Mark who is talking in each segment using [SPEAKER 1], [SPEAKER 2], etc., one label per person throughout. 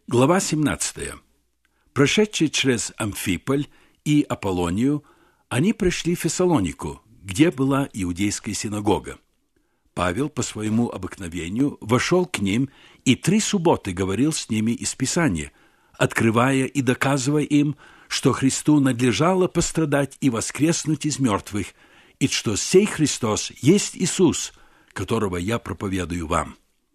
[SPEAKER 1] Глава 17. Прошедшие через Амфиполь и Аполлонию, они пришли в Фессалонику, где была иудейская синагога. Павел по своему обыкновению вошел к ним и 3 субботы говорил с ними из Писания, открывая и доказывая им, что Христу надлежало пострадать и воскреснуть из мертвых, и что сей Христос есть Иисус, которого я проповедую вам.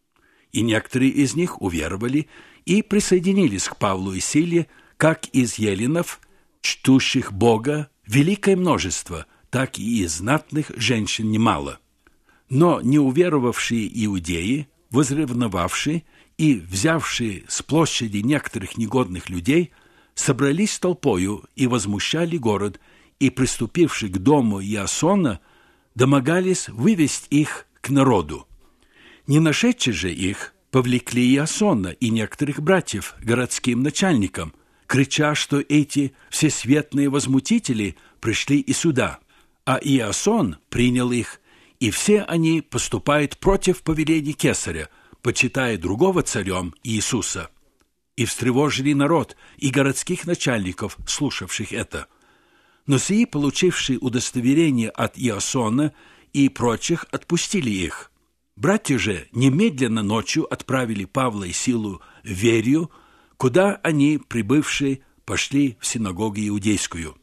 [SPEAKER 1] И некоторые из них уверовали и присоединились к Павлу и Силе, как из еленов, чтущих Бога, великое множество, так и из знатных женщин немало. Но неуверовавшие иудеи, возревновавшие и взявшие с площади некоторых негодных людей, собрались толпою и возмущали город, и, приступивши к дому Иасона, домогались вывести их к народу. Не нашедшие же их, повлекли Иасона и некоторых братьев городским начальникам, крича, что эти всесветные возмутители пришли и сюда, а Иасон принял их, и все они поступают против повеления Кесаря, почитая другого царем Иисуса. И встревожили народ и городских начальников, слушавших это. Но сии, получившие удостоверение от Иасона и прочих, отпустили их. Братья же немедленно ночью отправили Павла и Силу в Верию, куда они, прибывшие, пошли в синагогу иудейскую.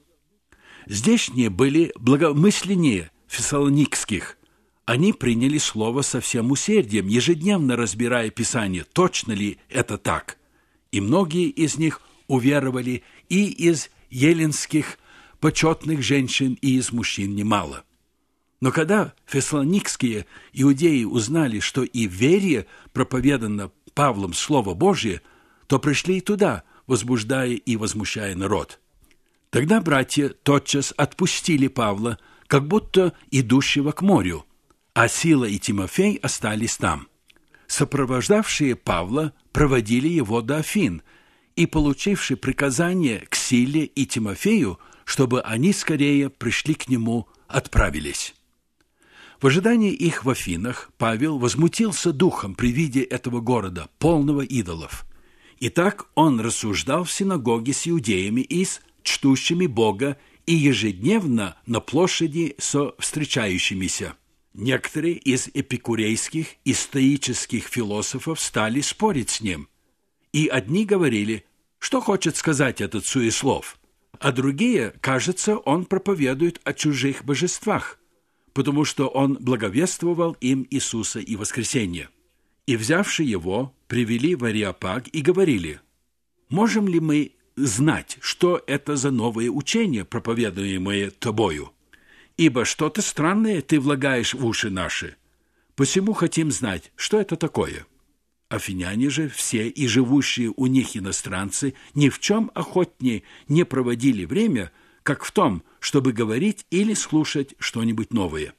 [SPEAKER 1] Здешние были благомысленнее фессалоникских. Они приняли слово со всем усердием, ежедневно разбирая Писание, точно ли это так. И многие из них уверовали и из еленских почетных женщин, и из мужчин немало. Но когда фессалоникские иудеи узнали, что и в Вере проповедано Павлом Слово Божие, то пришли и туда, возбуждая и возмущая народ. Тогда братья тотчас отпустили Павла, как будто идущего к морю, а Сила и Тимофей остались там. Сопровождавшие Павла проводили его до Афин и, получивши приказание к Силе и Тимофею, чтобы они скорее пришли к нему, отправились. В ожидании их в Афинах Павел возмутился духом при виде этого города, полного идолов. Итак, он рассуждал в синагоге с иудеями и с чтущими Бога и ежедневно на площади со встречающимися. Некоторые из эпикурейских и стоических философов стали спорить с ним. И одни говорили, что хочет сказать этот суеслов, а другие, кажется, он проповедует о чужих божествах, потому что он благовествовал им Иисуса и воскресение. И, взявши его, привели в Ареопаг и говорили: «Можем ли мы знать, что это за новое учение, проповедуемое тобою? Ибо что-то странное ты влагаешь в уши наши. Посему хотим знать, что это такое». Афиняне же все и живущие у них иностранцы ни в чем охотнее не проводили время, как в том, чтобы говорить или слушать что-нибудь новое.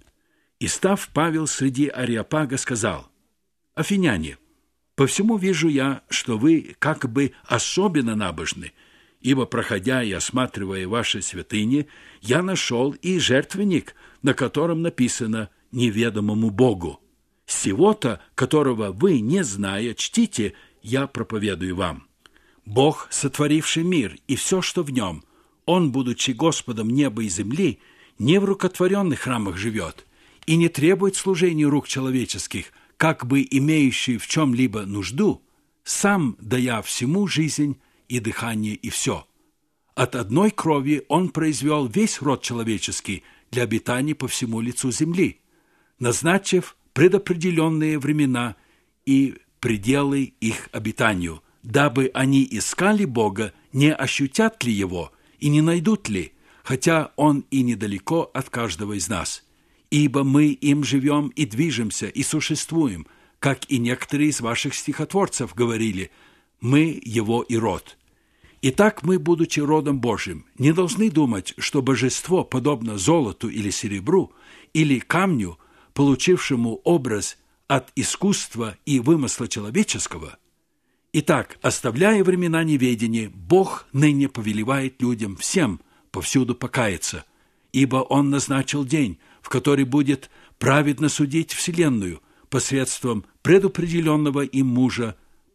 [SPEAKER 1] И став Павел среди Ареопага, сказал: «Афиняне, по всему вижу я, что вы как бы особенно набожны, ибо, проходя и осматривая ваши святыни, я нашел и жертвенник, на котором написано «Неведомому Богу». Сего-то, которого вы, не зная, чтите, я проповедую вам. Бог, сотворивший мир и все, что в нем, Он, будучи Господом неба и земли, не в рукотворенных храмах живет и не требует служения рук человеческих, как бы имеющий в чем-либо нужду, сам дая всему жизнь и дыхание и все. От одной крови Он произвел весь род человеческий для обитания по всему лицу земли, назначив предопределенные времена и пределы их обитанию, дабы они искали Бога, не ощутят ли Его и не найдут ли, хотя Он и недалеко от каждого из нас. Ибо мы им живем и движемся, и существуем, как и некоторые из ваших стихотворцев говорили, мы Его и род. Итак, мы, будучи родом Божьим, не должны думать, что божество подобно золоту или серебру, или камню, получившему образ от искусства и вымысла человеческого. Итак, оставляя времена неведения, Бог ныне повелевает людям всем повсюду покаяться, ибо Он назначил день, в который будет праведно судить вселенную посредством предопределенного им мужа,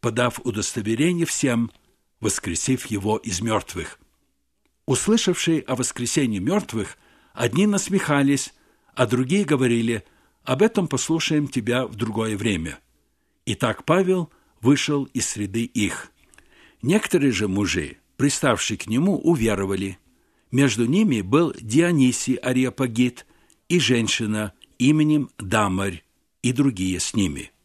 [SPEAKER 1] подав удостоверение всем, воскресив его из мертвых. Услышавшие о воскресении мертвых, одни насмехались, а другие говорили: «Об этом послушаем тебя в другое время». Итак, Павел вышел из среды их. Некоторые же мужи, приставшие к нему, уверовали. Между ними был Дионисий Ареопагит и женщина именем Дамарь, и другие с ними.